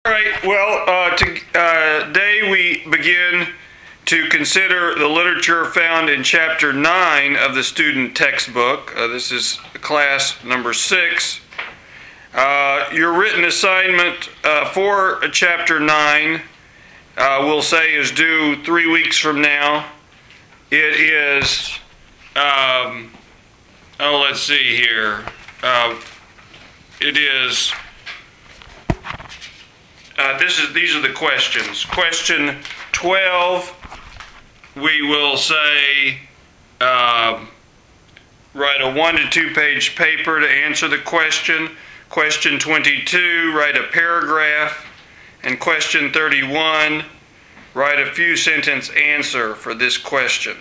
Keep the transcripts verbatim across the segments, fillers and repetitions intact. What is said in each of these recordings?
All right, well, uh, to, uh, today we begin to consider the literature found in Chapter nine of the student textbook. Uh, this is class number six. Uh, your written assignment uh, for Chapter nine, uh, we'll say, is due three weeks from now. It is, um, oh, let's see here. Uh, it is... Uh, this is these are the questions. Question twelve, we will say uh, write a one to two page paper to answer the question. Question twenty-two, write a paragraph. And question thirty-one, write a few sentence answer for this question.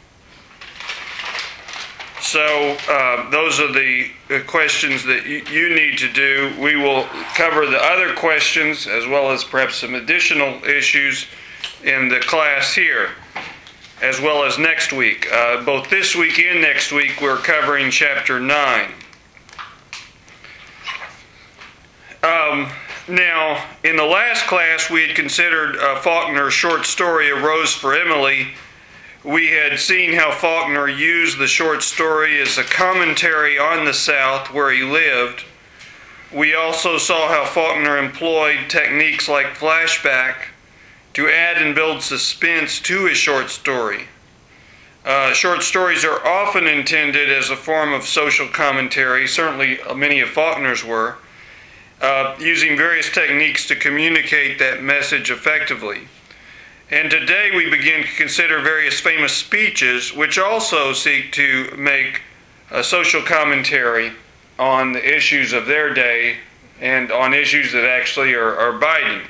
So uh, those are the questions that you, you need to do. We will cover the other questions as well as perhaps some additional issues in the class here, as well as next week. Uh, both this week and next week we're covering Chapter nine. Um, now, in the last class we had considered uh, Faulkner's short story, A Rose for Emily. We had seen how Faulkner used the short story as a commentary on the South where he lived. We also saw how Faulkner employed techniques like flashback to add and build suspense to his short story. Uh, short stories are often intended as a form of social commentary, certainly many of Faulkner's were, uh, using various techniques to communicate that message effectively. And today we begin to consider various famous speeches which also seek to make a social commentary on the issues of their day and on issues that actually are, are biting.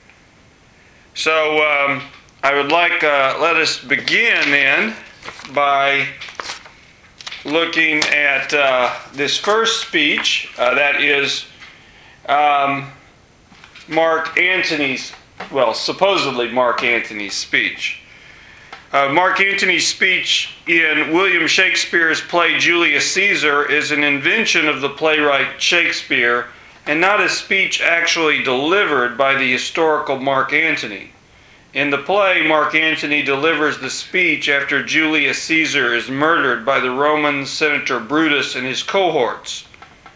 So um, I would like, uh, let us begin then by looking at uh, this first speech. Uh, that is um, Mark Antony's Well, supposedly Mark Antony's speech. Uh, Mark Antony's speech in William Shakespeare's play Julius Caesar is an invention of the playwright Shakespeare and not a speech actually delivered by the historical Mark Antony. In the play, Mark Antony delivers the speech after Julius Caesar is murdered by the Roman Senator Brutus and his cohorts.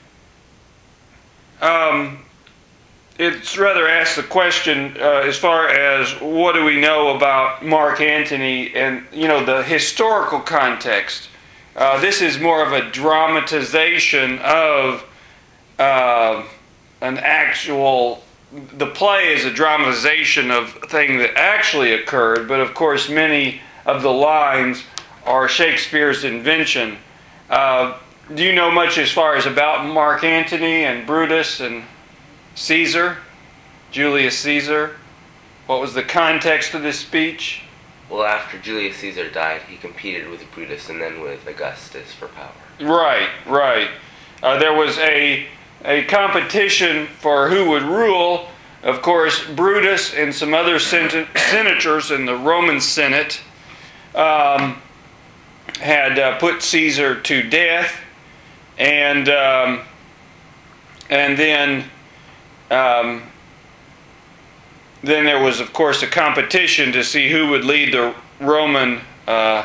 Um... It's rather asked the question uh, as far as what do we know about Mark Antony and, you know, the historical context. Uh, this is more of a dramatization of uh, an actual, the play is a dramatization of a thing that actually occurred, but of course many of the lines are Shakespeare's invention. Uh, do you know much as far as about Mark Antony and Brutus and Caesar, Julius Caesar? What was the context of this speech? Well, after Julius Caesar died, he competed with Brutus and then with Augustus for power. Right, right. Uh, there was a, a competition for who would rule. Of course, Brutus and some other sen- senators in the Roman Senate um, had uh, put Caesar to death, and um, and then Um, then there was, of course, a competition to see who would lead the Roman uh,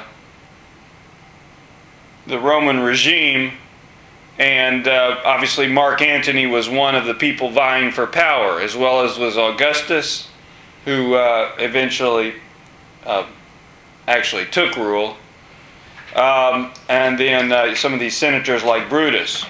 the Roman regime, and uh, obviously Mark Antony was one of the people vying for power, as well as was Augustus, who uh, eventually uh, actually took rule, um, and then uh, some of these senators like Brutus.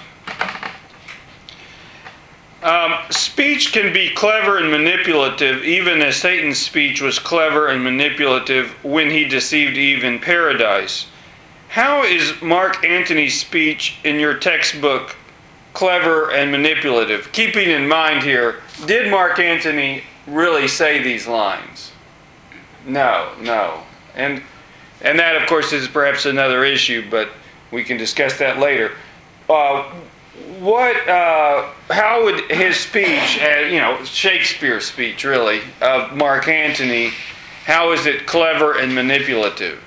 Um, speech can be clever and manipulative, even as Satan's speech was clever and manipulative when he deceived Eve in paradise. How is Mark Antony's speech in your textbook clever and manipulative? Keeping in mind here, did Mark Antony really say these lines? No, no. And, and that, of course, is perhaps another issue, but we can discuss that later. Uh, What, uh, how would his speech, uh, you know, Shakespeare's speech really, of Mark Antony, how is it clever and manipulative?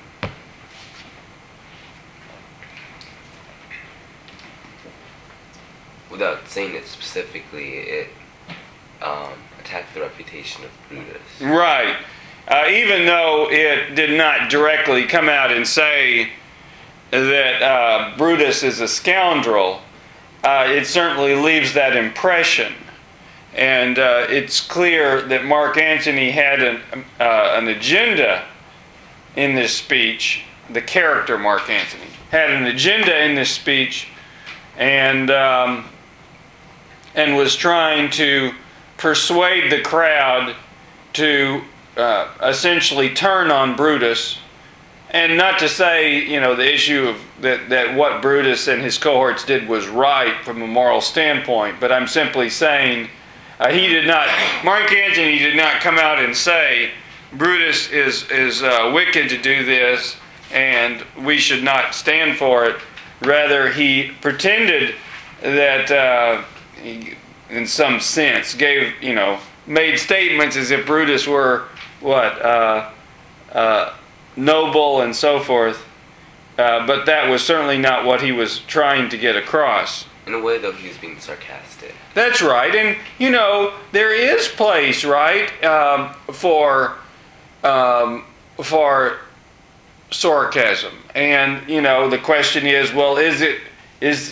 Without saying it specifically, it um, attack the reputation of Brutus. Right. Uh, even though it did not directly come out and say that uh, Brutus is a scoundrel, uh, it certainly leaves that impression. And uh, it's clear that Mark Antony had an, uh, an agenda in this speech. The character Mark Antony had an agenda in this speech, and um, and was trying to persuade the crowd to uh, essentially turn on Brutus. And not to say, you know, the issue of that, that what Brutus and his cohorts did was right from a moral standpoint, but I'm simply saying uh, he did not, Mark Antony did not come out and say Brutus is, is uh, wicked to do this and we should not stand for it. Rather, he pretended that, uh, he, in some sense, gave, you know, made statements as if Brutus were, what, uh, uh, noble and so forth, uh, but that was certainly not what he was trying to get across. In a way, though, he was being sarcastic. That's right, and you know there is place, right, um, for um, for sarcasm, and you know the question is, well, is it is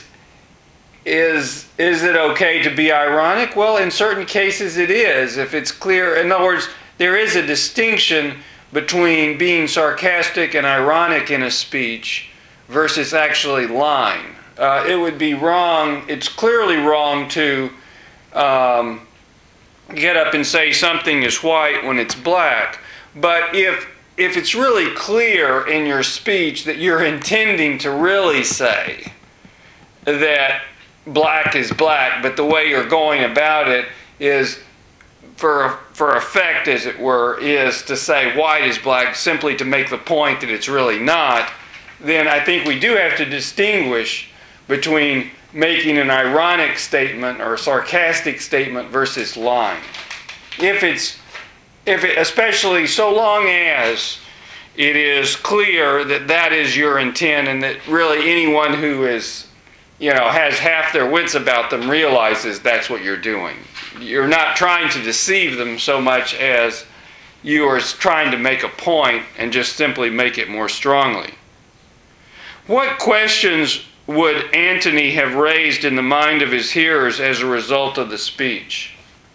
is is it okay to be ironic? Well, in certain cases, it is. If it's clear, in other words, there is a distinction between being sarcastic and ironic in a speech versus actually lying. Uh, it would be wrong, it's clearly wrong to um, get up and say something is white when it's black. But if, if it's really clear in your speech that you're intending to really say that black is black, but the way you're going about it is for for effect, as it were, is to say white is black simply to make the point that it's really not, then I think we do have to distinguish between making an ironic statement or a sarcastic statement versus lying. If it's, if it, especially so long as it is clear that that is your intent and that really anyone who is, you know, has half their wits about them realizes that's what you're doing. You're not trying to deceive them so much as you are trying to make a point and just simply make it more strongly. What questions would Antony have raised in the mind of his hearers as a result of the speech?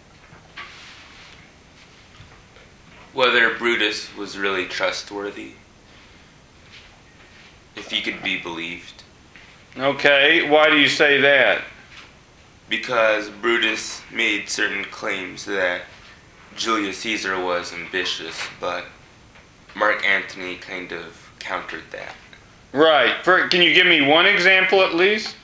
Whether Brutus was really trustworthy, if he could be believed. Okay, why do you say that? Because Brutus made certain claims that Julius Caesar was ambitious, but Mark Antony kind of countered that. Right. For, can you give me one example at least?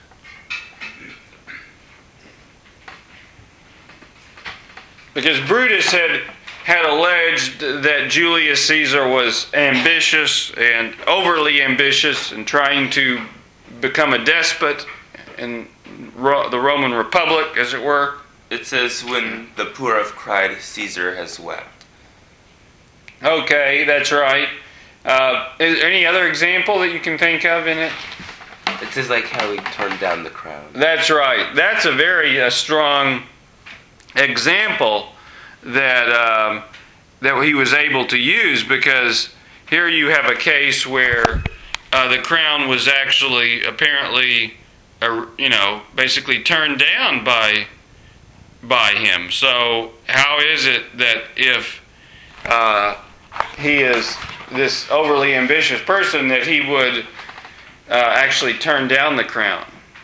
Because Brutus had had alleged that Julius Caesar was ambitious and overly ambitious and trying to become a despot in Ro- the Roman Republic, as it were. It says, when the poor have cried, Caesar has wept. Okay, that's right. Uh, is there any other example that you can think of in it? It says like how he turned down the crowd. That's right. That's a very uh, strong example that um, that he was able to use, because here you have a case where uh, the crown was actually apparently, uh, you know, basically turned down by by him. So how is it that if uh, he is this overly ambitious person that he would uh, actually turn down the crown?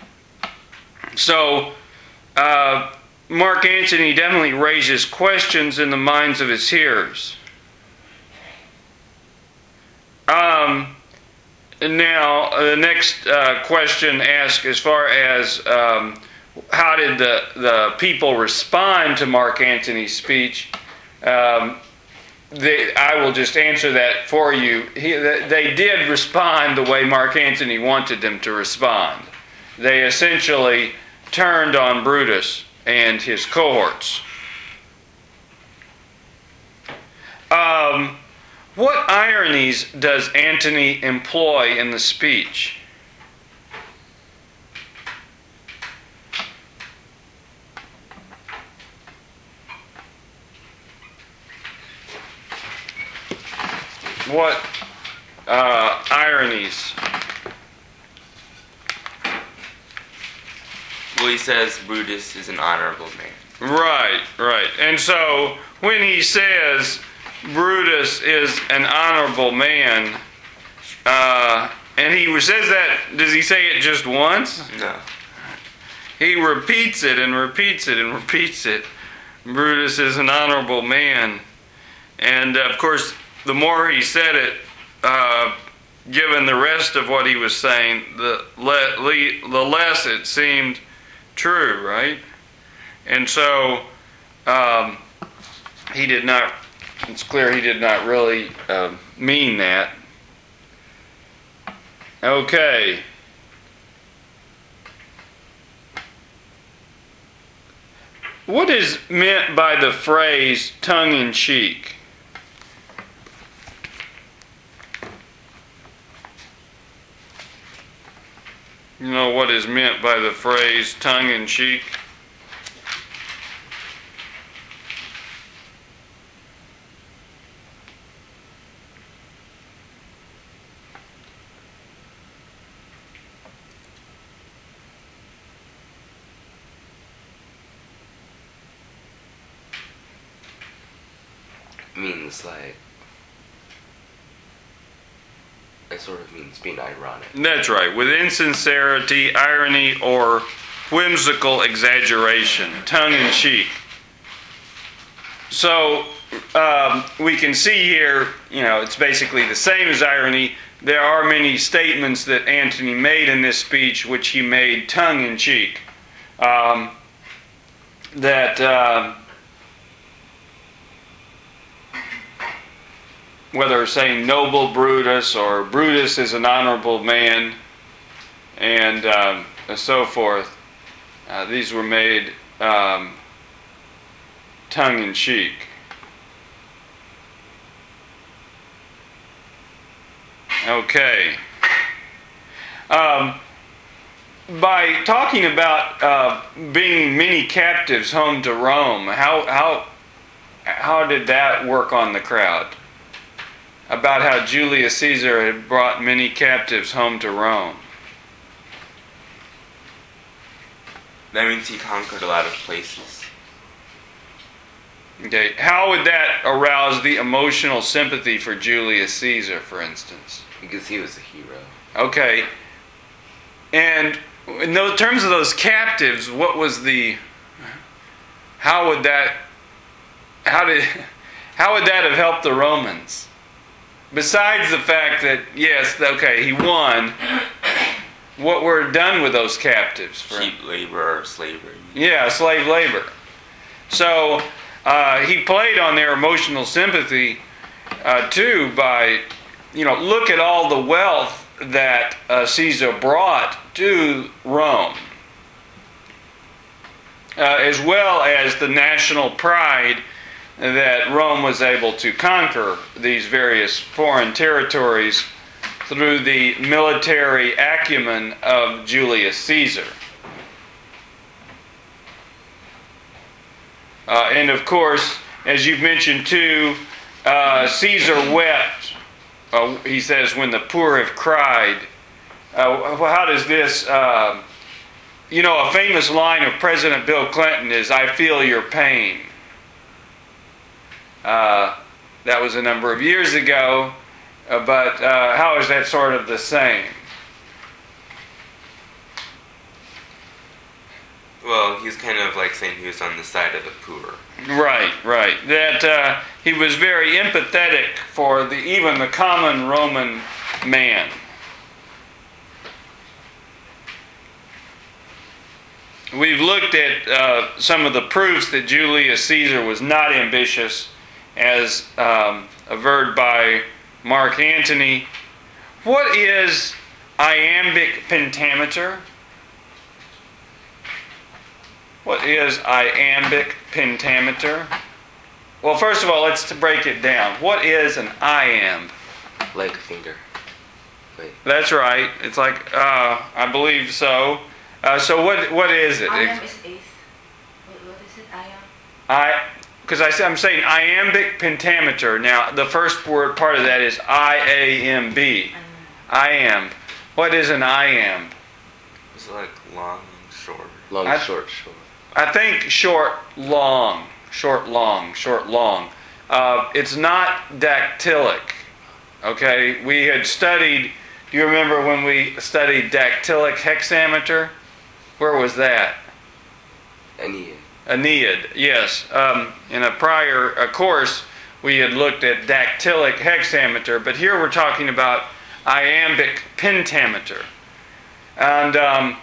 So uh, Mark Antony definitely raises questions in the minds of his hearers. Um, now, the next uh, question asks as far as um, how did the, the people respond to Mark Antony's speech? Um, they, I will just answer that for you. He, they did respond the way Mark Antony wanted them to respond. They essentially turned on Brutus and his cohorts. Um, what ironies does Antony employ in the speech? what uh, ironies? Well, he says Brutus is an honorable man. Right, right. And so when he says Brutus is an honorable man, uh, and he says that, does he say it just once? No. He repeats it and repeats it and repeats it. Brutus is an honorable man. And uh, of course, the more he said it, uh, given the rest of what he was saying, the, le- le- the less it seemed true, right? And so um, he did not, it's clear he did not really uh, mean that. Okay. What is meant by the phrase tongue-in-cheek? You know what is meant by the phrase tongue-in-cheek? Means like, it sort of means being ironic. That's right, with insincerity, irony, or whimsical exaggeration, tongue-in-cheek. So um, we can see here, you know, it's basically the same as irony. There are many statements that Antony made in this speech which he made tongue-in-cheek. Um, that uh, whether saying noble Brutus or Brutus is an honorable man and um, so forth, uh, these were made um, tongue-in-cheek. Okay. Um, by talking about uh, bringing many captives home to Rome, how how how did that work on the crowd? About how Julius Caesar had brought many captives home to Rome. That means he conquered a lot of places. Okay, how would that arouse the emotional sympathy for Julius Caesar, for instance? Because he was a hero. Okay, and in those terms of those captives, what was the? How would that? How did? How would that have helped the Romans? Besides the fact that yes, okay, he won. What were done with those captives? For Cheap labor or slavery. Yeah, slave labor. So uh, he played on their emotional sympathy uh, too by, you know, look at all the wealth that uh, Caesar brought to Rome, uh, as well as the national pride that Rome was able to conquer these various foreign territories through the military acumen of Julius Caesar. Uh, and of course, as you've mentioned too, uh, Caesar wept, uh, he says, when the poor have cried. Uh, well, how does this, uh, you know, a famous line of President Bill Clinton is, "I feel your pain." Uh, that was a number of years ago, uh, but uh, how is that sort of the same? Well, he's kind of like saying he was on the side of the poor. Right, right. That uh, he was very empathetic for the even the common Roman man. We've looked at uh, some of the proofs that Julius Caesar was not ambitious, as um, averred by Mark Antony. What is iambic pentameter? What is iambic pentameter? Well, first of all, let's break it down. What is an iamb? Like a finger. Wait. That's right. It's like, uh, I believe so. Uh, so what? What is it? Iamb is eighth. What, what is it? Iamb? I because I'm saying iambic pentameter. Now, the first word part of that is I A M B. Iamb. What is an iamb? It's like long, short. Long, I- short, short. I think short, long. Short, long. Short, long. Uh, it's not dactylic. Okay? We had studied, do you remember when we studied dactylic hexameter? Where was that? Any. Aeneid, yes. Um, in a prior uh, course, we had looked at dactylic hexameter, but here we're talking about iambic pentameter. And um,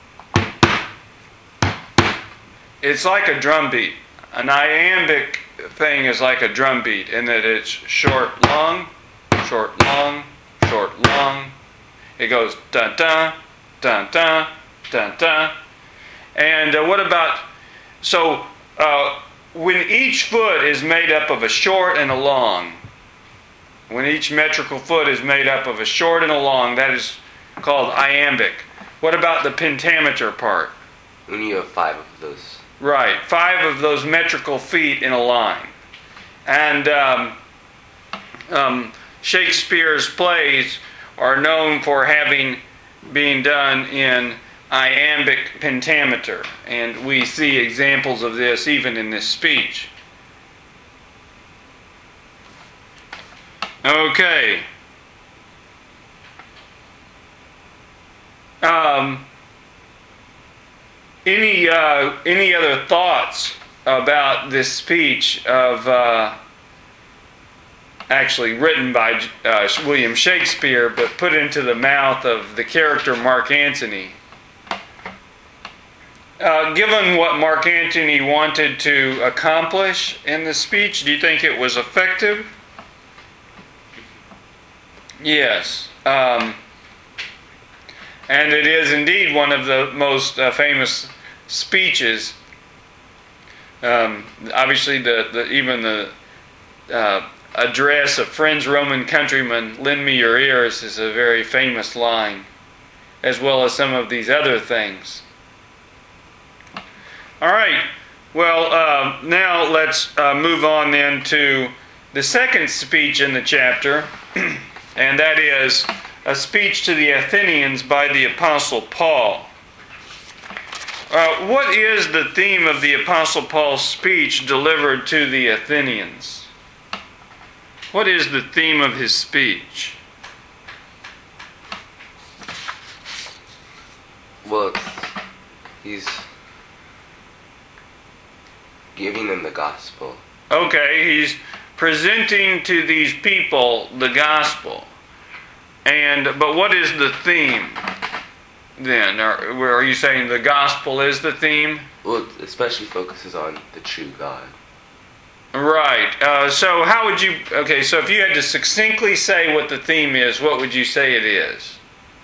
it's like a drum beat. An iambic thing is like a drum beat in that it's short, long, short, long, short, long. It goes dun dun, dun dun, dun dun. And uh, what about, so uh, when each foot is made up of a short and a long, when each metrical foot is made up of a short and a long, that is called iambic. What about the pentameter part? When you have five of those. Right, five of those metrical feet in a line. And um, um, Shakespeare's plays are known for having been done in iambic pentameter. And we see examples of this even in this speech. Okay. Um, any uh, any other thoughts about this speech of uh, actually written by uh, William Shakespeare, but put into the mouth of the character Mark Antony? Uh, given what Mark Antony wanted to accomplish in the speech, do you think it was effective? Yes. Um, and it is indeed one of the most uh, famous speeches. Um, obviously, the, the even the uh, address of friends, Roman countrymen, lend me your ears is a very famous line, as well as some of these other things. All right. Well, uh, now let's uh, move on then to the second speech in the chapter. And that is a speech to the Athenians by the Apostle Paul. Uh, what is the theme of the Apostle Paul's speech delivered to the Athenians? What is the theme of his speech? Well, he's giving them the gospel. Okay, he's presenting to these people the gospel. And but what is the theme then? Are, are you saying the gospel is the theme? Well, it especially focuses on the true God. Right. Uh, so how would you... Okay, so if you had to succinctly say what the theme is, what would you say it is?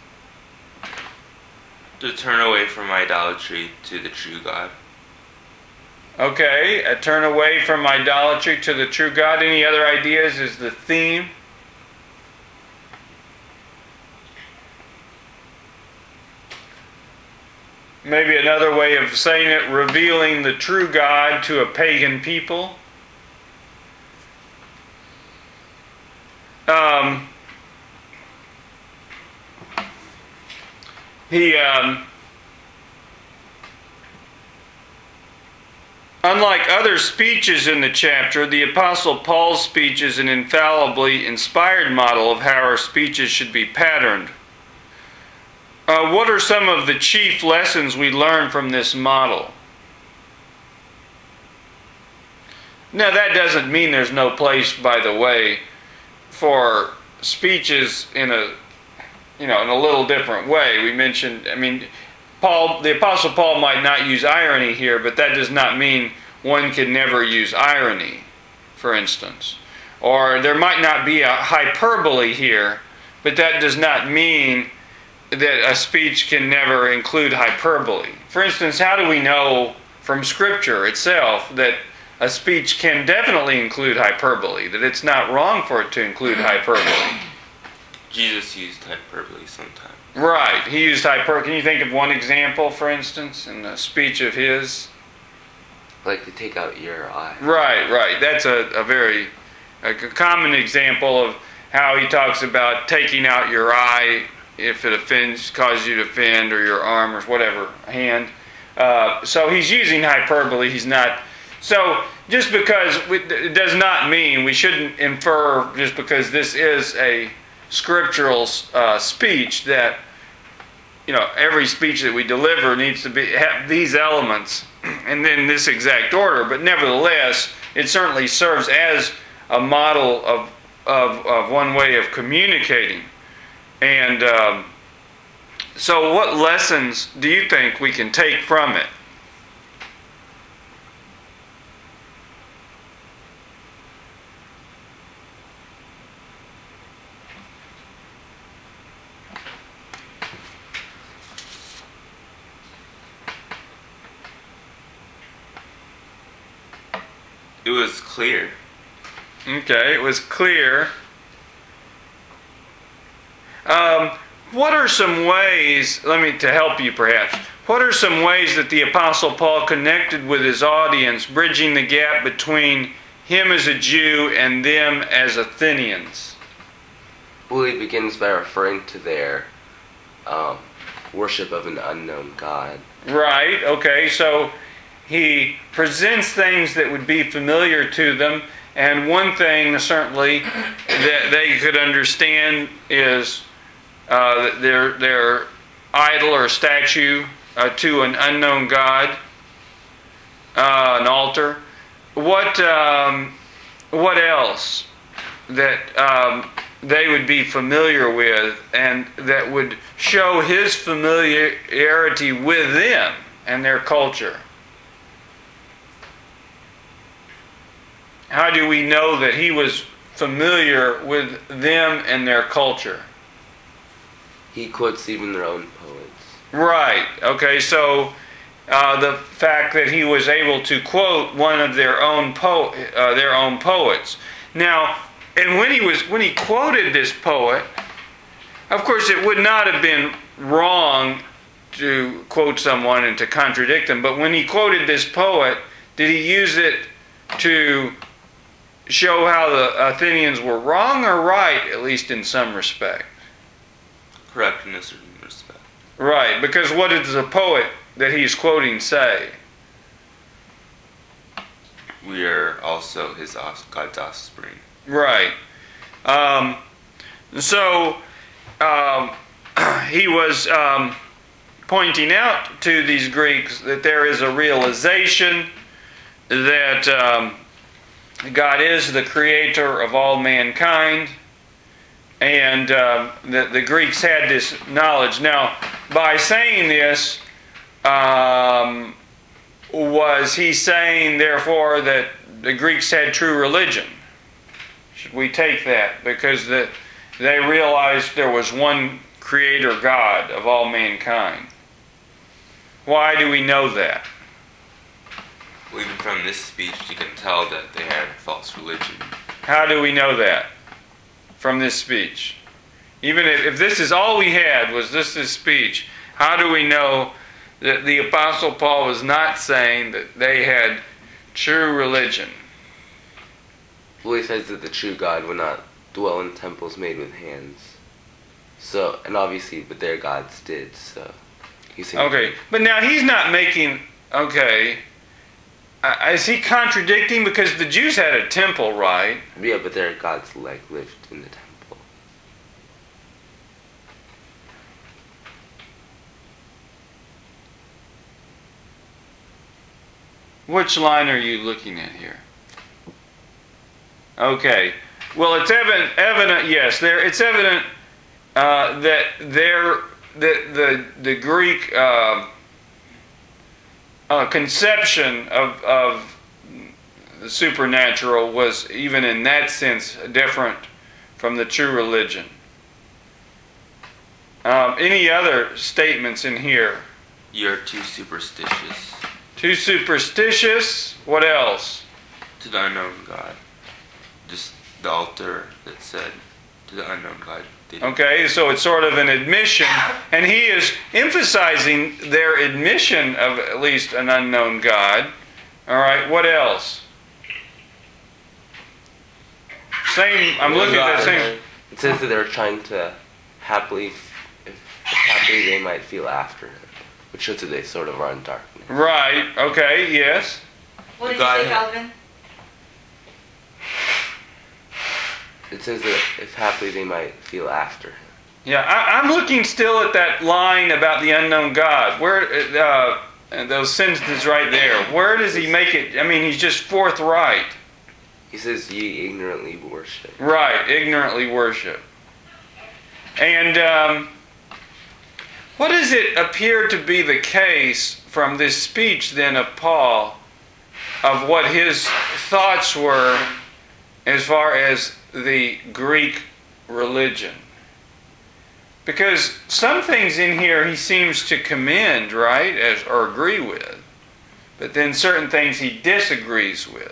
To turn away from idolatry to the true God. Okay, uh, turn away from idolatry to the true God. Any other ideas as the theme? Maybe another way of saying it, revealing the true God to a pagan people. Um, he... Um, Unlike other speeches in the chapter, the Apostle Paul's speech is an infallibly inspired model of how our speeches should be patterned. Uh, what are some of the chief lessons we learn from this model? Now, that doesn't mean there's no place, by the way, for speeches in a, you know, in a little different way. We mentioned, I mean, Paul, the Apostle Paul might not use irony here, but that does not mean one can never use irony, for instance. Or there might not be a hyperbole here, but that does not mean that a speech can never include hyperbole. For instance, how do we know from Scripture itself that a speech can definitely include hyperbole, that it's not wrong for it to include hyperbole? Jesus used hyperbole sometimes. Right, he used hyperbole. Can you think of one example, for instance, in a speech of his? Like to take out your eye. Right, right. That's a, a very a common example of how he talks about taking out your eye if it offends, causes you to offend, or your arm, or whatever, hand. Uh, so he's using hyperbole. He's not. So just because we, it does not mean we shouldn't infer just because this is a scriptural uh, speech that, you know, every speech that we deliver needs to be have these elements and then this exact order. But nevertheless, it certainly serves as a model of of, of one way of communicating. And um, so, what lessons do you think we can take from it? It was clear. Okay, it was clear. Um, what are some ways, let me, to help you perhaps, what are some ways that the Apostle Paul connected with his audience, bridging the gap between him as a Jew and them as Athenians? Well, he begins by referring to their um, worship of an unknown God. Right, okay, so he presents things that would be familiar to them, and one thing certainly that they could understand is uh, their their idol or statue uh, to an unknown God, uh, an altar. What um, what else that um, they would be familiar with, and that would show his familiarity with them and their culture? How do we know that he was familiar with them and their culture? He quotes even their own poets. Right. Okay, so uh, the fact that he was able to quote one of their own po- uh, their own poets. Now, and when he was when he quoted this poet, of course, it would not have been wrong to quote someone and to contradict them. But when he quoted this poet, did he use it to show how the Athenians were wrong or right, at least in some respect? Correct in a certain respect. Right, because what does the poet that he's quoting say? We are also his off- God's offspring. Right. Um, so um, he was um, pointing out to these Greeks that there is a realization that um, God is the creator of all mankind, and uh, that the Greeks had this knowledge. Now, by saying this, um, was he saying, therefore, that the Greeks had true religion? Should we take that? Because the, they realized there was one creator God of all mankind. Why do we know that? Well, even from this speech, you can tell that they had false religion. How do we know that from this speech? Even if, if this is all we had, was this this speech, how do we know that the Apostle Paul was not saying that they had true religion? Well, he says that the true God would not dwell in temples made with hands. So, and obviously, but their gods did, so he's saying... Okay, but now he's not making, okay, uh, is he contradicting? Because the Jews had a temple, right? Yeah, but their gods like lived in the temple. Which line are you looking at here? Okay. Well, it's evident. Evident. Yes, there. It's evident uh, that there that the the Greek uh, uh, conception of of the supernatural was, even in that sense, different from the true religion. Um, any other statements in here? You're too superstitious. Too superstitious. What else? To the unknown God. Just the altar that said to the unknown God. Okay, so it's sort of an admission, and he is emphasizing their admission of at least an unknown God, All right, what else? Same, I'm looking at that same. It says that they're trying to happily, if happily they might feel after him, which shows that they sort of are in darkness. Right, okay, yes. What did you God say, Calvin? It says that if happily they might feel after him. Yeah, I, I'm looking still at that line about the unknown God. Where, uh, and those sentences right there. Where does he make it? I mean, he's just forthright. He says, ye ignorantly worship. Right, ignorantly worship. And um, what does it appear to be the case from this speech then of Paul of what his thoughts were as far as the Greek religion? Because some things in here he seems to commend, right, as or agree with, but then certain things he disagrees with.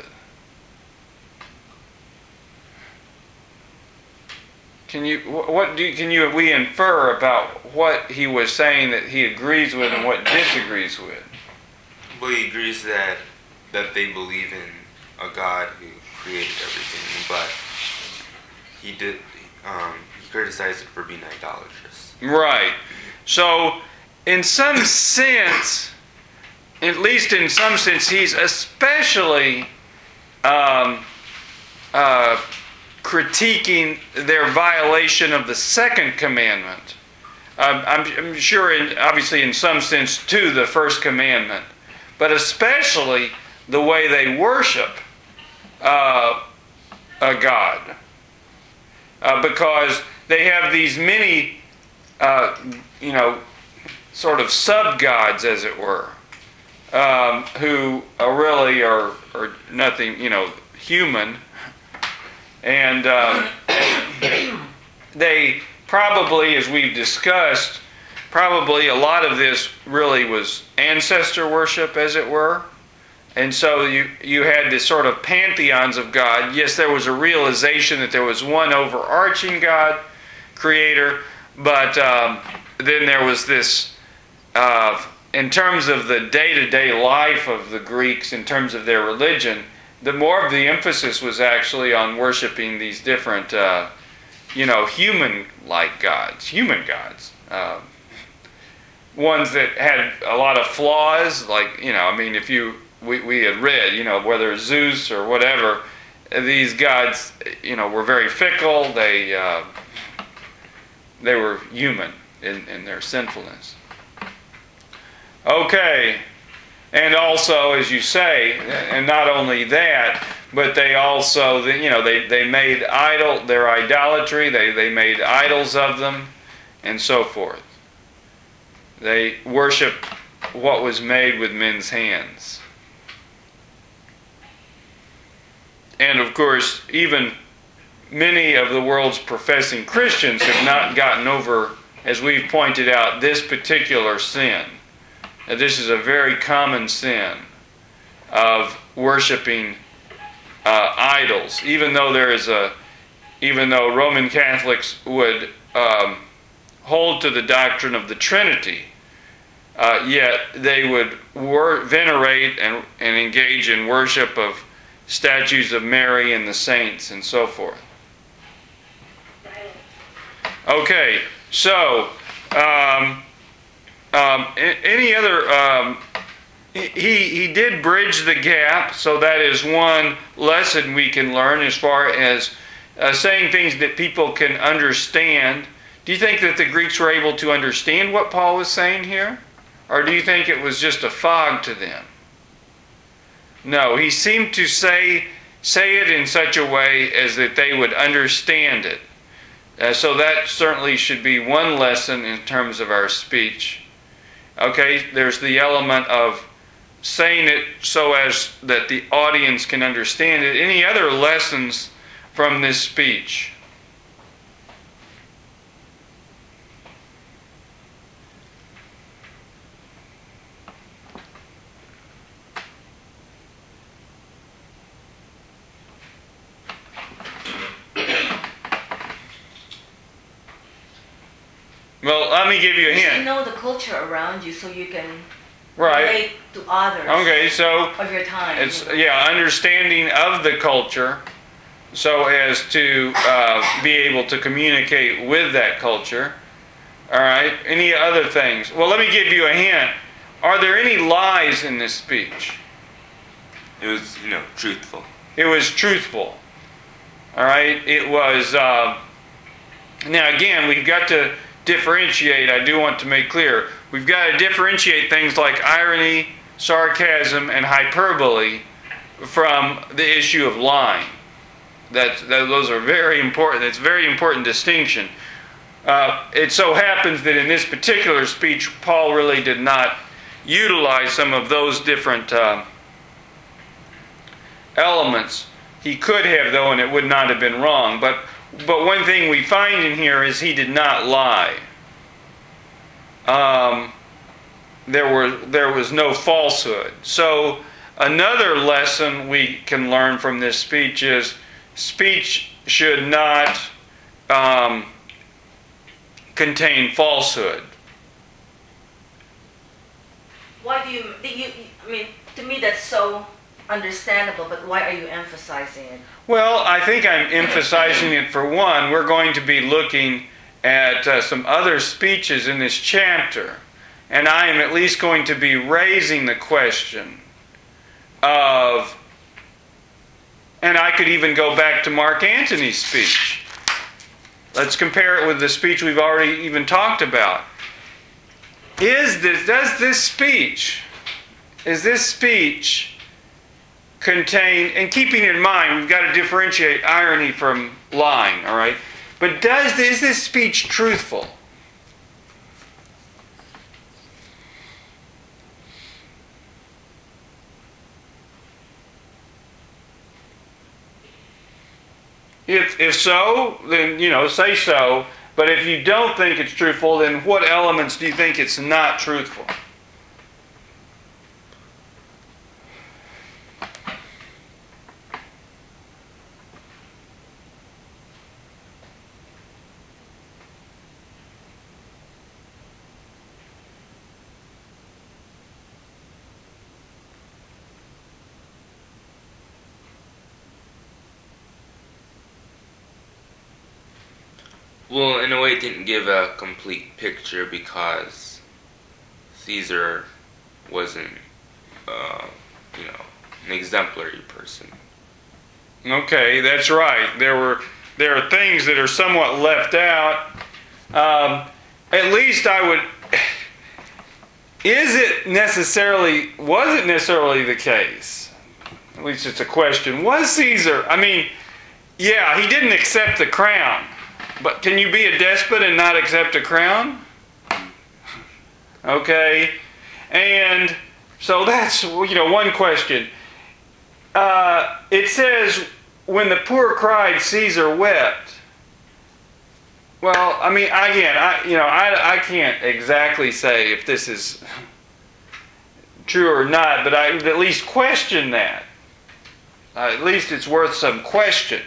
Can you what do you, can you we infer about what he was saying that he agrees with and what disagrees with? Well, he agrees that that they believe in a God who created everything, but he did um, he criticized it for being idolatrous. Right. So, in some sense, at least in some sense, he's especially um, uh, critiquing their violation of the second commandment. Um, I'm, I'm sure, in, obviously, in some sense, too, the first commandment, but especially the way they worship uh, a God, uh, because they have these many, uh, you know, sort of sub-gods, as it were, um, who are really are, are nothing, you know, human. And um, they probably, as we've discussed, probably a lot of this really was ancestor worship, as it were. And so you, you had this sort of pantheons of God. Yes, there was a realization that there was one overarching God, creator, but um, then there was this, uh, in terms of the day-to-day life of the Greeks, in terms of their religion, the more of the emphasis was actually on worshiping these different, uh, you know, human-like gods, human gods. Uh, ones that had a lot of flaws, like, you know, I mean, if you, we, we had read, you know, whether Zeus or whatever, these gods, you know, were very fickle. They, uh, they were human in, in their sinfulness. Okay. And also, as you say, and not only that, but they also, you know, they, they made idol, their idolatry, they, they made idols of them, and so forth. They worshiped what was made with men's hands. And of course, even many of the world's professing Christians have not gotten over, as we've pointed out, this particular sin. Now, this is a very common sin of worshiping uh, idols. Even though there is a, even though Roman Catholics would um, hold to the doctrine of the Trinity, uh, yet they would wor- venerate and, and engage in worship of statues of Mary and the saints and so forth. Okay, so um, um, any other? Um, he he did bridge the gap, so that is one lesson we can learn as far as uh, saying things that people can understand. Do you think that the Greeks were able to understand what Paul was saying here? Or do you think it was just a fog to them? No, he seemed to say, say it in such a way as that they would understand it. Uh, so that certainly should be one lesson in terms of our speech. Okay, there's the element of saying it so as that the audience can understand it. Any other lessons from this speech? Well, let me give you a You should hint. know the culture around you so you can Right. relate to others Okay, so of your time. it's, you know. yeah, understanding of the culture so as to uh, be able to communicate with that culture. All right. Any other things? Well, let me give you a hint. Are there any lies in this speech? It was, you know, truthful. It was truthful. All right. It was. Uh, now, again, we've got to differentiate. I do want to make clear. We've got to differentiate things like irony, sarcasm, and hyperbole from the issue of lying. That, that those are very important. It's a very important distinction. Uh, it so happens that in this particular speech, Paul really did not utilize some of those different uh, elements. He could have, though, and it would not have been wrong. But but one thing we find in here is he did not lie. Um, there were there was no falsehood. So another lesson we can learn from this speech is speech should not um, contain falsehood. Why do you, do you? I mean, to me that's so understandable. But why are you emphasizing it? Well, I think I'm emphasizing it for one. We're going to be looking at uh, some other speeches in this chapter, and I am at least going to be raising the question of, and I could even go back to Mark Antony's speech. Let's compare it with the speech we've already even talked about. Is this, does this speech, is this speech contain, and keeping in mind, we've got to differentiate irony from lying, all right? But does is this speech truthful? If if so, then, you know, say so. But if you don't think it's truthful, then what elements do you think it's not truthful? Well, in a way, it didn't give a complete picture because Caesar wasn't, uh, you know, an exemplary person. Okay, that's right. There were there are things that are somewhat left out. Um, at least I would. Is it necessarily? Was it necessarily the case? At least it's a question. Was Caesar? I mean, yeah, he didn't accept the crown. But can you be a despot and not accept a crown? Okay. And so that's, you know, one question. Uh, it says, when the poor cried, Caesar wept. Well, I mean, again, I, you know, I, I can't exactly say if this is true or not, but I would at least question that. Uh, at least it's worth some question.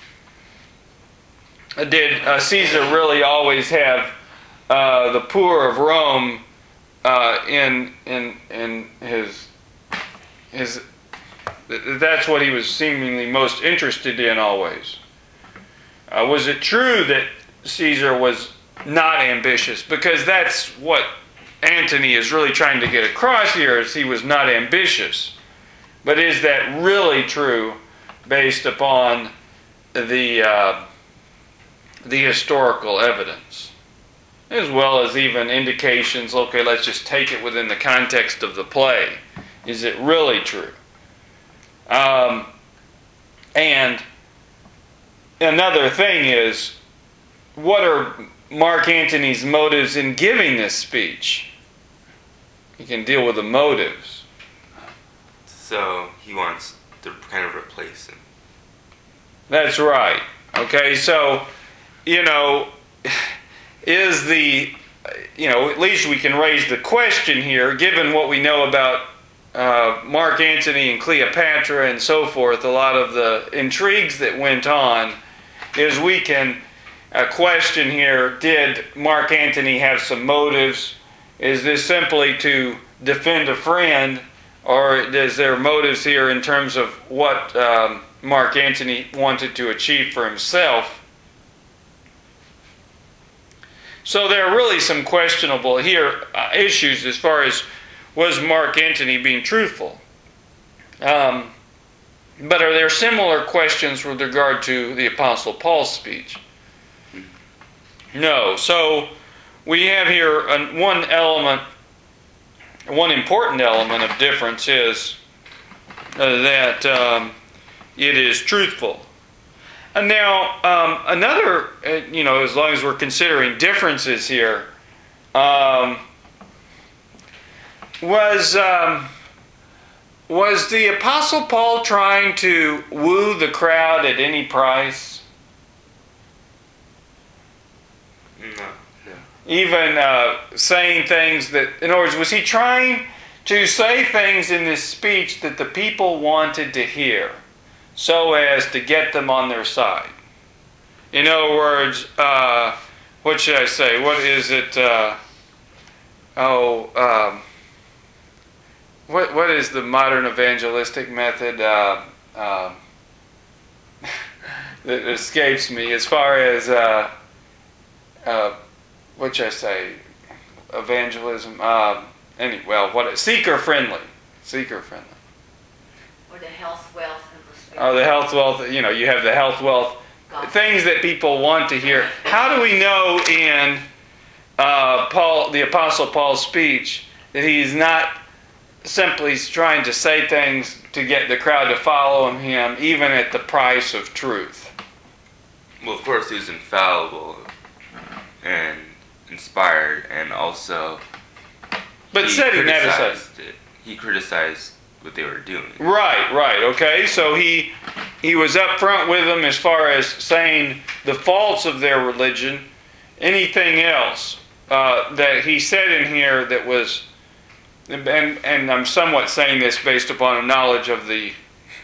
Did uh, Caesar really always have uh, the poor of Rome uh, in in in his his? That's what he was seemingly most interested in always. Uh, was it true that Caesar was not ambitious? Because that's what Antony is really trying to get across here: is he was not ambitious. But is that really true, based upon the uh, the historical evidence, as well as even indications? Okay, let's just take it within the context of the play. Is it really true? Um, and another thing is, what are Mark Antony's motives in giving this speech? He can deal with the motives. So he wants to kind of replace him. That's right. Okay, so, you know, is the, you know, at least we can raise the question here, given what we know about uh, Mark Antony and Cleopatra and so forth, a lot of the intrigues that went on, is we can uh, question here, did Mark Antony have some motives? Is this simply to defend a friend, or is there motives here in terms of what um, Mark Antony wanted to achieve for himself? So there are really some questionable here uh, issues as far as was Mark Antony being truthful. Um, but are there similar questions with regard to the Apostle Paul's speech? No. So we have here an, one element, one important element of difference is uh, that um, it is truthful. And now, um, another, uh, you know, as long as we're considering differences here, um, was um, was the Apostle Paul trying to woo the crowd at any price? No. No. Even uh, saying things that, in other words, was he trying to say things in this speech that the people wanted to hear, so as to get them on their side? In other words, uh, what should I say? What is it? Uh, oh, um, what what is the modern evangelistic method uh, uh, that escapes me? As far as uh, uh, what should I say? Evangelism. Uh, any well, what seeker friendly, seeker friendly. Or the health, wealth, and prosperity. Oh, the health, wealth, you know, you have the health, wealth, God. Things that people want to hear. How do we know in uh, Paul, the Apostle Paul's speech, that he's not simply trying to say things to get the crowd to follow him, even at the price of truth? Well, of course, he was infallible and inspired, and also But he said he never said. criticized it. He criticized what they were doing. Right, right, okay. So he he was up front with them as far as saying the faults of their religion. Anything else uh, that he said in here that was, and, and I'm somewhat saying this based upon a knowledge of the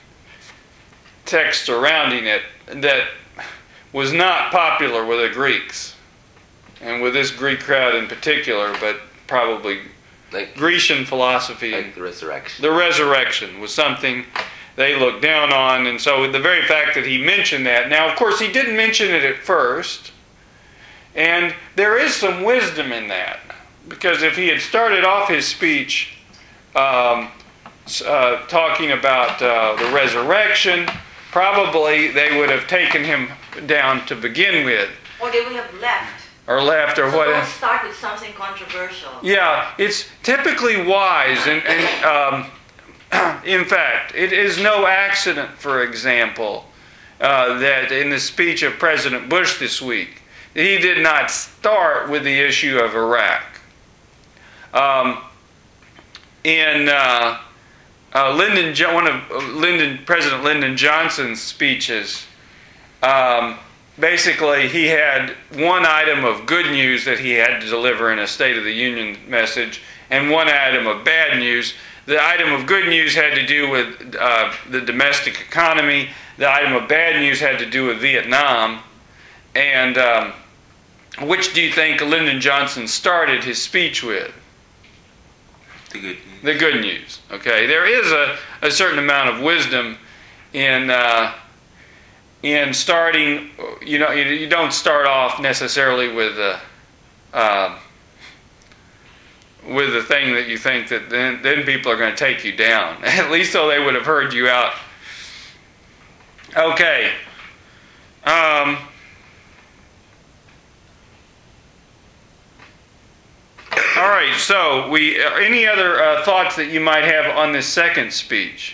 text surrounding it, that was not popular with the Greeks, and with this Greek crowd in particular, but probably Like, Grecian philosophy. like the resurrection. The resurrection was something they looked down on, and so the very fact that he mentioned that. Now, of course, he didn't mention it at first, and there is some wisdom in that, because if he had started off his speech um, uh, talking about uh, the resurrection, probably they would have taken him down to begin with, Or they would have left. or left, or So what. don't start with something controversial. Yeah, it's typically wise, and, and um, in fact, it is no accident, for example, uh, that in the speech of President Bush this week, he did not start with the issue of Iraq. Um, in uh, uh, Lyndon, Jo- one of Lyndon, President Lyndon Johnson's speeches, um, basically, he had one item of good news that he had to deliver in a State of the Union message, and one item of bad news. The item of good news had to do with uh, the domestic economy. The item of bad news had to do with Vietnam. And um, which do you think Lyndon Johnson started his speech with? The good news. The good news. Okay, there is a, a certain amount of wisdom in... Uh, in starting, you know, you, you don't start off necessarily with the, uh, with the thing that you think that then, then people are going to take you down. At least so they would have heard you out. Okay. Um, all right. So, we any other uh, thoughts that you might have on this second speech?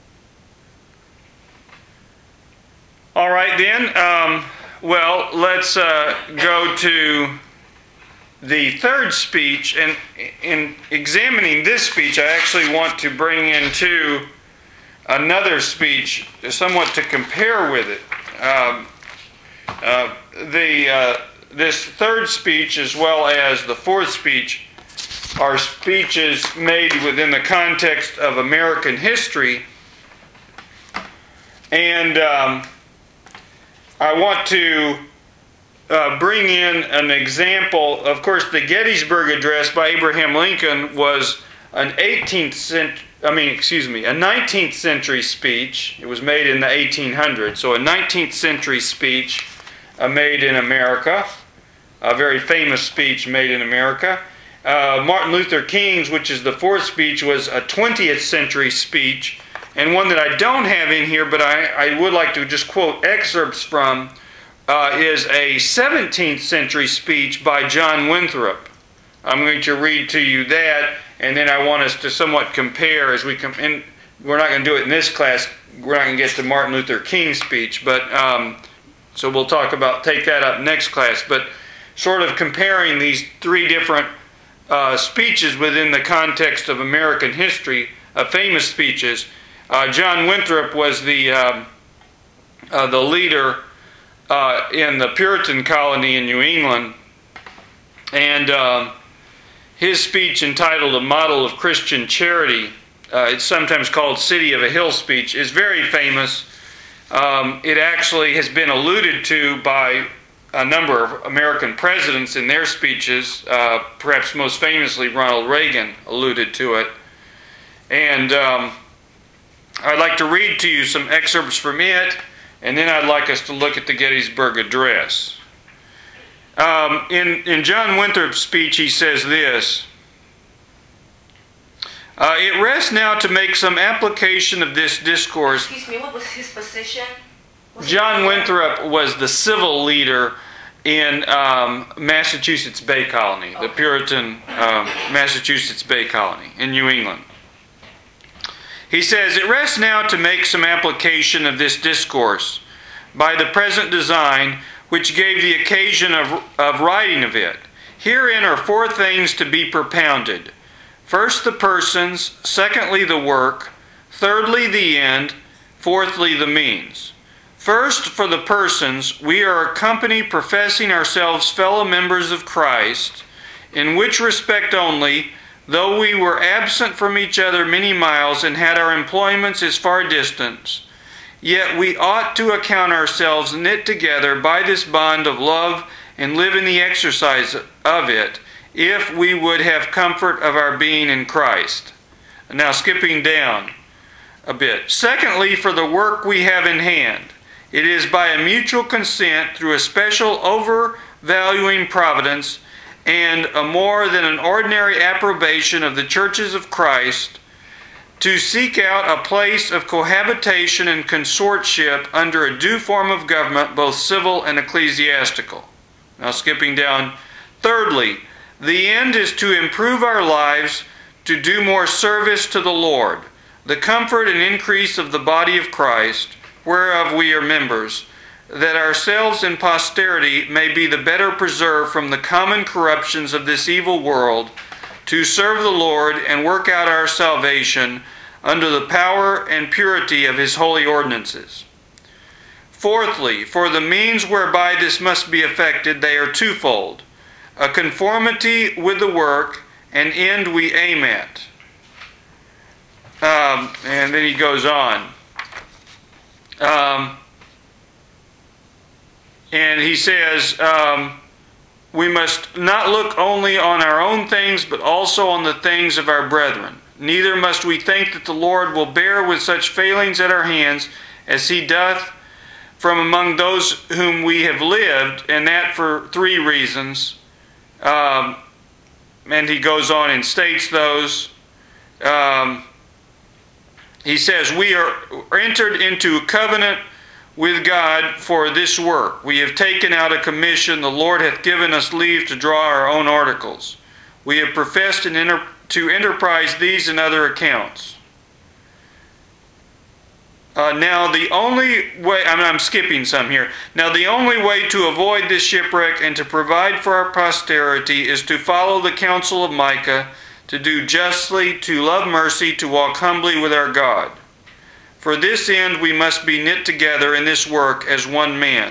All right, then. Um, well, let's uh, go to the third speech. And in examining this speech, I actually want to bring into another speech somewhat to compare with it. Um, uh, the uh, this third speech, as well as the fourth speech, are speeches made within the context of American history. And... Um, I want to uh, bring in an example. Of course, the Gettysburg Address by Abraham Lincoln was an eighteenth century, I mean, excuse me, a nineteenth century speech. It was made in the eighteen hundreds, so a nineteenth century speech uh, made in America, a very famous speech made in America. Uh, Martin Luther King's, which is the fourth speech, was a twentieth century speech, and one that I don't have in here, but I, I would like to just quote excerpts from, uh, is a seventeenth century speech by John Winthrop. I'm going to read to you that, and then I want us to somewhat compare as we come. And we're not going to do it in this class. We're not going to get to Martin Luther King's speech, but um, so we'll talk about take that up next class. But sort of comparing these three different uh, speeches within the context of American history, uh, famous speeches. Uh, John Winthrop was the uh, uh, the leader uh, in the Puritan colony in New England, and um, his speech entitled "A Model of Christian Charity," uh, it's sometimes called City of a Hill speech, is very famous. Um, it actually has been alluded to by a number of American presidents in their speeches. Uh, perhaps most famously, Ronald Reagan alluded to it. And um, I'd like to read to you some excerpts from it, and then I'd like us to look at the Gettysburg Address. Um, in, in John Winthrop's speech, he says this: uh, it rests now to make some application of this discourse. Excuse me, what was his position? Was John Winthrop was the civil leader in um, Massachusetts Bay Colony, the Okay. Puritan um, Massachusetts Bay Colony in New England. He says, "It rests now to make some application of this discourse by the present design, which gave the occasion of, of writing of it. Herein are four things to be propounded. First, the persons. Secondly, the work. Thirdly, the end. Fourthly, the means. First, for the persons, we are a company professing ourselves fellow members of Christ, in which respect only, though we were absent from each other many miles and had our employments as far distant, yet we ought to account ourselves knit together by this bond of love and live in the exercise of it, if we would have comfort of our being in Christ." Now skipping down a bit. "Secondly, for the work we have in hand. It is by a mutual consent through a special overvaluing providence and a more than an ordinary approbation of the churches of Christ to seek out a place of cohabitation and consortship under a due form of government, both civil and ecclesiastical." Now skipping down. "Thirdly, the end is to improve our lives, to do more service to the Lord, the comfort and increase of the body of Christ, whereof we are members, that ourselves and posterity may be the better preserved from the common corruptions of this evil world, to serve the Lord and work out our salvation under the power and purity of His holy ordinances. Fourthly, for the means whereby this must be effected, they are twofold: a conformity with the work, and end we aim at." Um, and then he goes on. Um, and he says, um, we must not look only on our own things, but also on the things of our brethren. Neither must we think that the Lord will bear with such failings at our hands as He doth from among those whom we have lived, and that for three reasons. Um, and he goes on and states those. Um, he says, "We are entered into a covenant with God for this work. We have taken out a commission. The Lord hath given us leave to draw our own articles. We have professed an enter- to enterprise these and other accounts." Uh, now the only way, I mean, I'm skipping some here. Now the only way to avoid this shipwreck and to provide for our posterity is to follow the counsel of Micah, to do justly, to love mercy, to walk humbly with our God. For this end we must be knit together in this work as one man.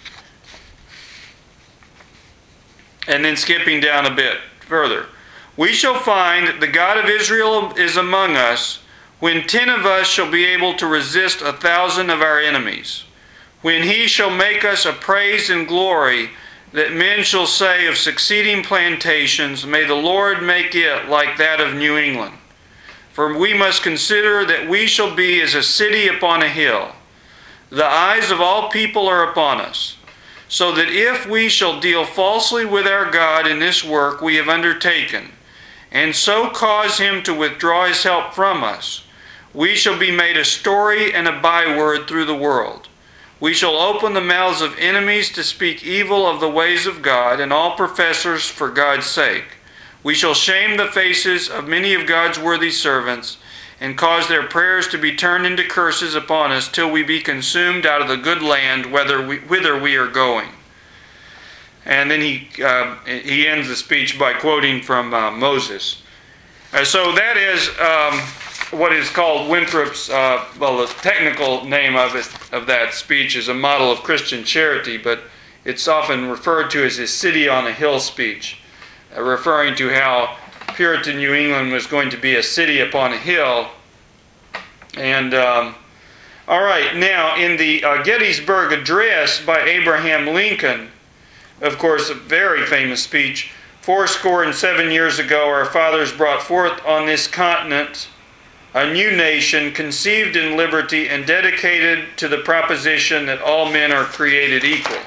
And then skipping down a bit further. "We shall find the God of Israel is among us, when ten of us shall be able to resist a thousand of our enemies. When He shall make us a praise and glory, that men shall say of succeeding plantations, may the Lord make it like that of New England." For we must consider that we shall be as a city upon a hill. The eyes of all people are upon us, so that if we shall deal falsely with our God in this work we have undertaken, and so cause him to withdraw his help from us, we shall be made a story and a byword through the world. We shall open the mouths of enemies to speak evil of the ways of God and all professors for God's sake. We shall shame the faces of many of God's worthy servants and cause their prayers to be turned into curses upon us till we be consumed out of the good land whither we, whither we are going. And then he uh, he ends the speech by quoting from uh, Moses. Uh, so that is um, what is called Winthrop's, uh, well, the technical name of it, of that speech is a model of Christian charity, but it's often referred to as his City on a Hill speech, uh, referring to how Puritan New England was going to be a city upon a hill. And, um, all right, now in the uh, Gettysburg Address by Abraham Lincoln, of course, a very famous speech, fourscore and seven years ago our fathers brought forth on this continent a new nation conceived in liberty and dedicated to the proposition that all men are created equal.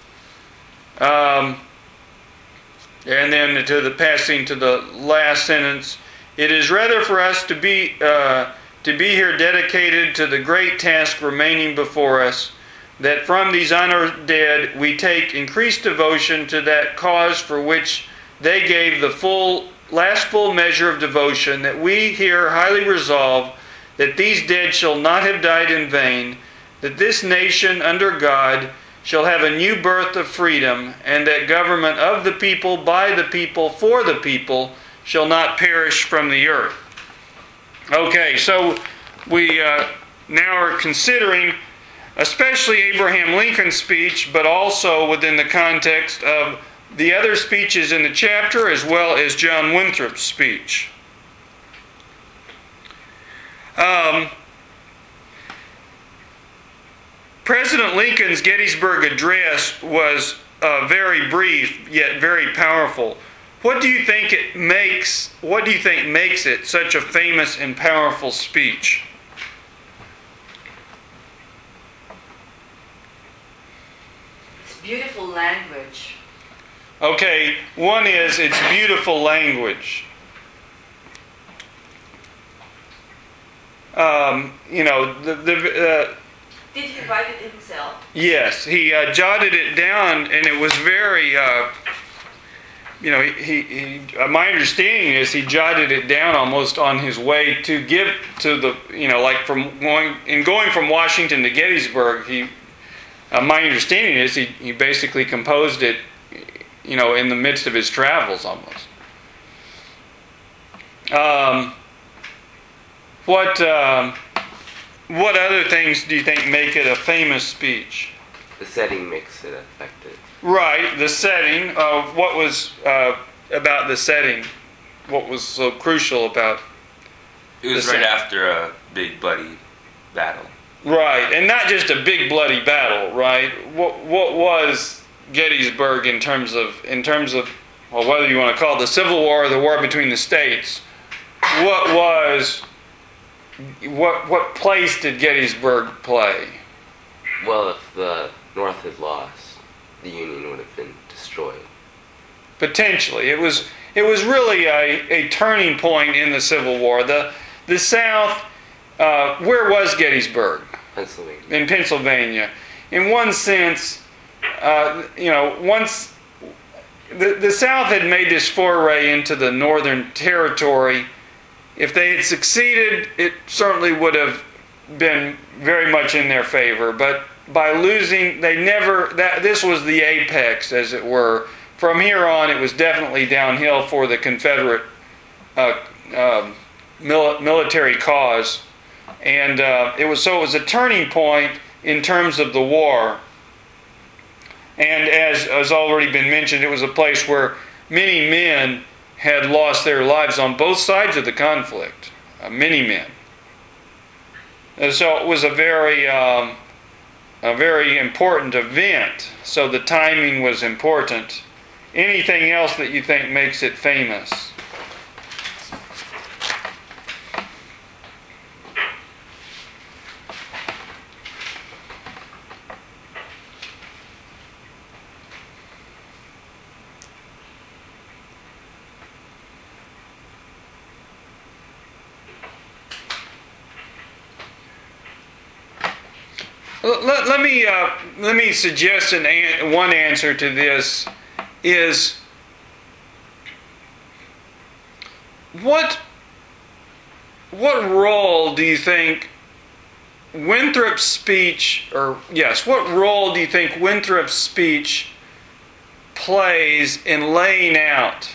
Um, and then to the passing to the last sentence, it is rather for us to be uh, to be here dedicated to the great task remaining before us, that from these honored dead we take increased devotion to that cause for which they gave the full last full measure of devotion, that we here highly resolve that these dead shall not have died in vain, that this nation under God shall have a new birth of freedom, and that government of the people, by the people, for the people, shall not perish from the earth. Okay, so we uh, now are considering especially Abraham Lincoln's speech, but also within the context of the other speeches in the chapter, as well as John Winthrop's speech. Um, President Lincoln's Gettysburg Address was uh, very brief, yet very powerful. What do you think it makes? What do you think makes it such a famous and powerful speech? It's beautiful language. Okay, one is its beautiful language. Um, you know, the, the uh, Did he write it himself? yes, he uh, jotted it down, and it was very, uh, you know, he, he uh, my understanding is he jotted it down almost on his way to give to the, you know, like from going, in going from Washington to Gettysburg, he, uh, my understanding is he, he basically composed it, you know, in the midst of his travels almost. Um, what um, what other things do you think make it a famous speech? The setting makes it effective. Right, the setting. Uh, what was uh, about the setting? What was so crucial about? It was the right setting? after a big bloody battle. Right, and not just a big bloody battle. Right. What what was Gettysburg in terms of in terms of well, whether you want to call it the Civil War or the war between the states? What was what what place did Gettysburg play? Well, if the North had lost, the Union would have been destroyed. Potentially, it was it was really a, a turning point in the Civil War. The the South, uh, where was Gettysburg? Pennsylvania. In Pennsylvania. In one sense, uh, you know, once the the South had made this foray into the Northern Territory, if they had succeeded, it certainly would have been very much in their favor. But by losing, they never, that this was the apex, as it were. From here on, it was definitely downhill for the Confederate uh, uh, mil- military cause. And uh, it was so it was a turning point in terms of the war. And as has already been mentioned, it was a place where many men had lost their lives on both sides of the conflict. Uh, many men. And so it was a very, um, a very important event. So the timing was important. Anything else that you think makes it famous? Let, let, let me uh, let me suggest an, an one answer to this is what what role do you think Winthrop's speech, or yes, what role do you think Winthrop's speech plays in laying out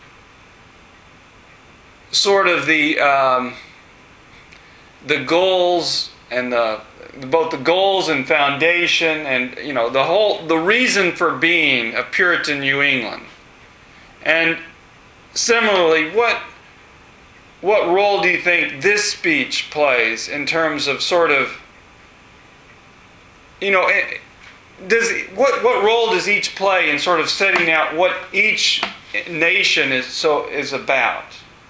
sort of the um, the goals and the both the goals and foundation and you know the whole the reason for being of Puritan New England? And similarly, what what role do you think this speech plays in terms of sort of you know does what what role does each play in sort of setting out what each nation is so is about?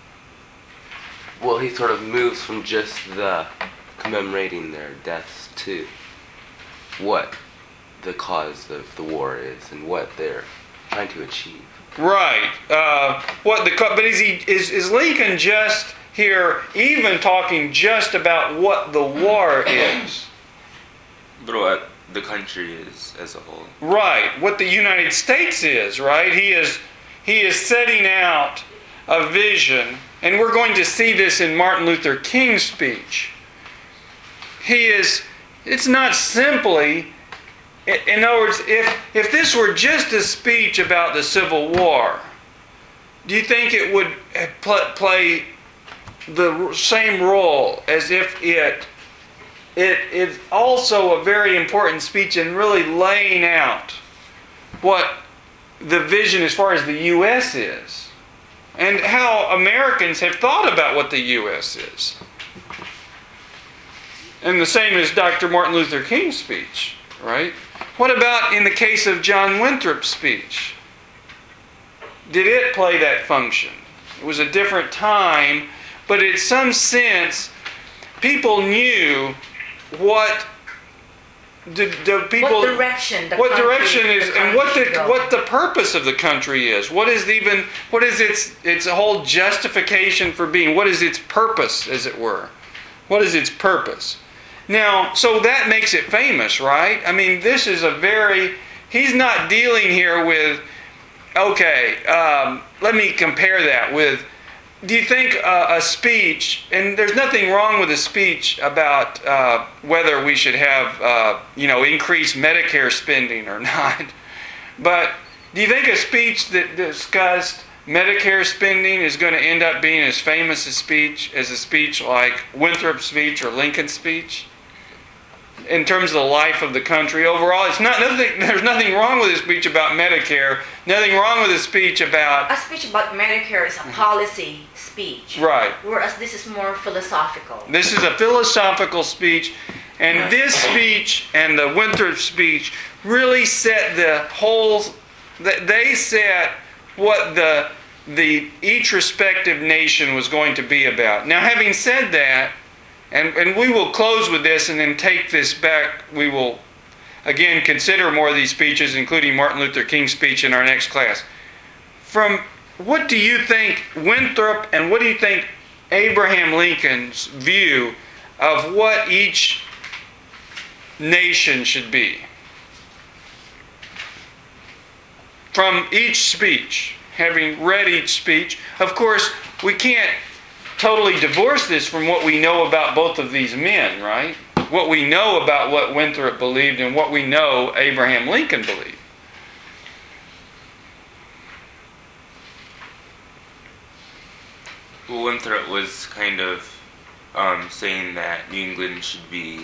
Well, he sort of moves from just the commemorating their deaths to what the cause of the war is and what they're trying to achieve. Right. Uh, what the but is he is is Lincoln just here even talking just about what the war is? But what the country is as a whole. Right. What the United States is. Right. He is he is setting out a vision, and we're going to see this in Martin Luther King's speech. He is. It's not simply. In other words, if, if this were just a speech about the Civil War, do you think it would play the same role as if it it is also a very important speech in really laying out what the vision as far as the U S is and how Americans have thought about what the U S is? And the same as Doctor Martin Luther King's speech, right? What about in the case of John Winthrop's speech? Did it play that function? It was a different time, but in some sense, people knew what the, the people what direction the what country, direction is the and what the should go. what the purpose of the country is. What is even what is its its whole justification for being? What is its purpose, as it were? What is its purpose? Now, so that makes it famous, right? I mean, this is a very... He's not dealing here with... Okay, um, let me compare that with... Do you think uh, a speech... And there's nothing wrong with a speech about uh, whether we should have, uh, you know, increased Medicare spending or not. But do you think a speech that discussed Medicare spending is going to end up being as famous a speech as a speech like Winthrop's speech or Lincoln's speech? In terms of the life of the country overall, it's not nothing. There's nothing wrong with a speech about Medicare. Nothing wrong with a speech about a speech about Medicare is a policy speech, right. Whereas this is more philosophical. This is a philosophical speech, and this speech and the Winthrop speech really set the whole. They set what the the each respective nation was going to be about. Now, having said that. And, and we will close with this and then take this back. We will, again, consider more of these speeches, including Martin Luther King's speech in our next class. From what do you think Winthrop and what do you think Abraham Lincoln's view of what each nation should be? From each speech, having read each speech, of course, we can't totally divorce this from what we know about both of these men, right? What we know about what Winthrop believed and what we know Abraham Lincoln believed. Well, Winthrop was kind of um, saying that New England should be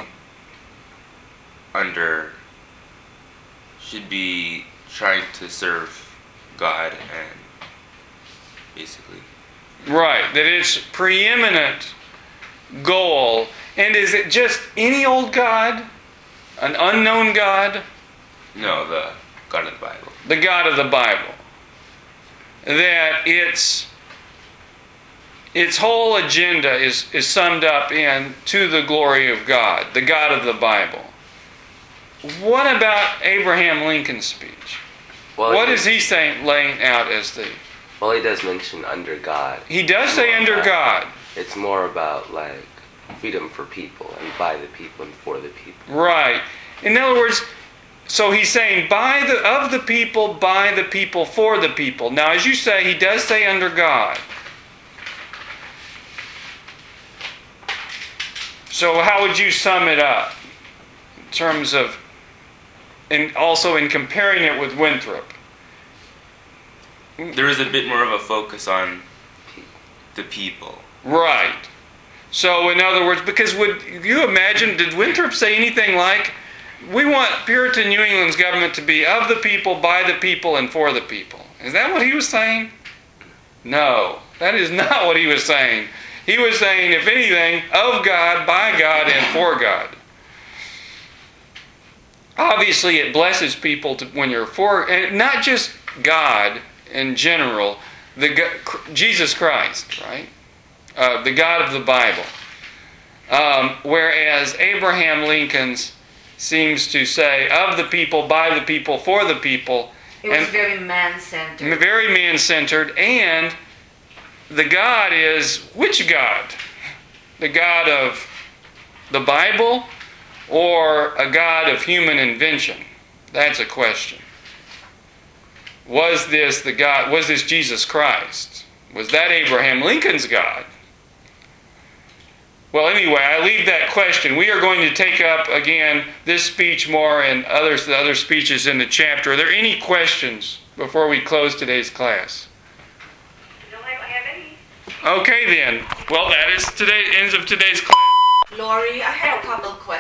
under, should be trying to serve God and basically. Right, that its preeminent goal, and is it just any old God? An unknown God? No, the God of the Bible. The God of the Bible. That its its whole agenda is, is summed up in to the glory of God, the God of the Bible. What about Abraham Lincoln's speech? Well, what he, is he saying, laying out as the... Well, he does mention under God. He does say under about, God. It's more about, like, freedom for people and by the people and for the people. Right. In other words, so he's saying by the of the people, by the people, for the people. Now, as you say, he does say under God. So how would you sum it up in terms of, and also in comparing it with Winthrop? There is a bit more of a focus on the people. Right. So in other words, because would you imagine, did Winthrop say anything like, we want Puritan New England's government to be of the people, by the people, and for the people? Is that what he was saying? No, that is not what he was saying. He was saying, if anything, of God, by God, and for God. Obviously, it blesses people to, when you're for, and not just God in general, the Jesus Christ, right? Uh, the God of the Bible. Um, whereas Abraham Lincoln's seems to say, of the people, by the people, for the people. It was and very man-centered. Very man-centered, and the God is which God? The God of the Bible or a God of human invention? That's a question. Was this the God, was this Jesus Christ? Was that Abraham Lincoln's God? Well, anyway, I leave that question. We are going to take up, again, this speech more and others, the other speeches in the chapter. Are there any questions before we close today's class? No, I don't have any. Okay, then. Well, that is today, ends of today's class. Lori, I have a couple of questions.